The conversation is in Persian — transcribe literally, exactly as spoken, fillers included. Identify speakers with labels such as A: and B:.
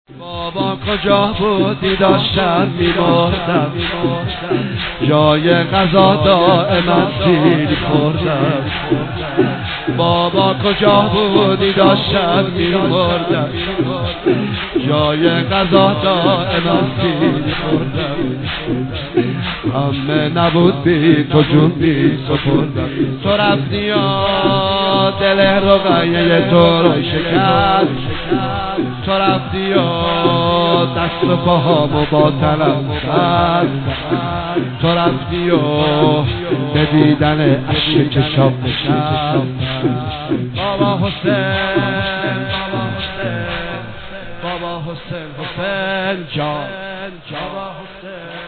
A: بابا کجا بودی داشتم می‌مردم، جای غذا دائما سیر خوردم. بابا کجا بودی داشتم می‌مردم، جای غذا دائما سیر خوردم. همه نبود بی تو جون بی سپردم. تو رفتی یا دل رقیه تو رو شکست، تو رفتی یا دست و پاهامو با تلم بست، تو رفتی یا به دیدن عشق چشام نشست. بابا حسین، بابا حسین، بابا حسین، حسین جان، بابا حسین.